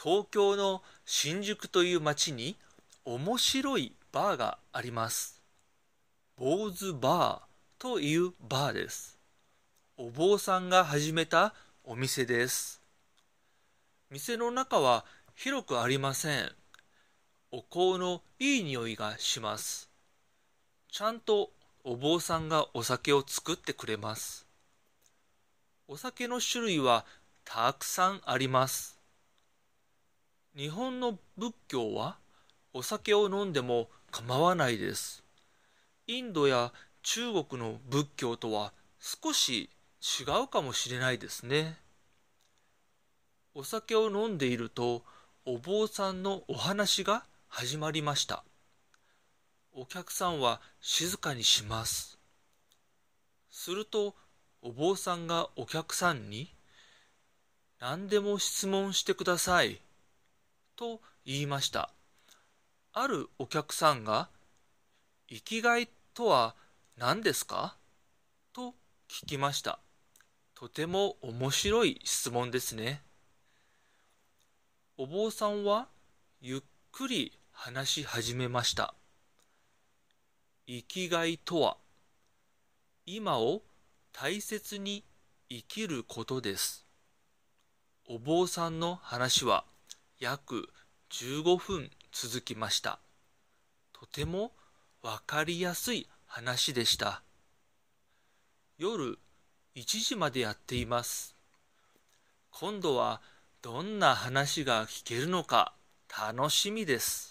東京の新宿という街に面白いバーがあります。坊主バーというバーです。お坊さんが始めたお店です。店の中は広くありません。お香のいい匂いがします。ちゃんとお坊さんがお酒を作ってくれます。お酒の種類はたくさんあります。日本の仏教はお酒を飲んでも構わないです。インドや中国の仏教とは少し違うかもしれないですね。お酒を飲んでいるとお坊さんのお話が始まりました。お客さんは静かにします。するとお坊さんがお客さんに何でも質問してくださいと言いました。あるお客さんが生きがいとは何ですかと聞きました。とても面白い質問ですね。お坊さんはゆっくり話し始めました。生きがいとは、今を大切に生きることです。お坊さんの話は約15分続きました。とてもわかりやすい話でした。夜1時までやっています。今度はどんな話が聞けるのか楽しみです。